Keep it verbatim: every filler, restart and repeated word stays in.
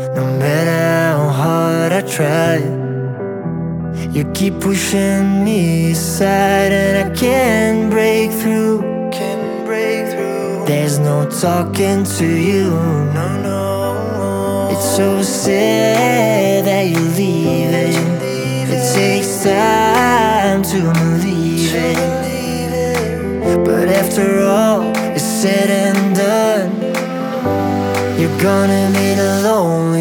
No matter how hard I try, you keep pushing me aside, and I can't break through. Can't break through. There's no talking to you. No, no. It's so sad that you're leaving. It takes time to believe it, but after all is said and done, you're gonna meet a lonely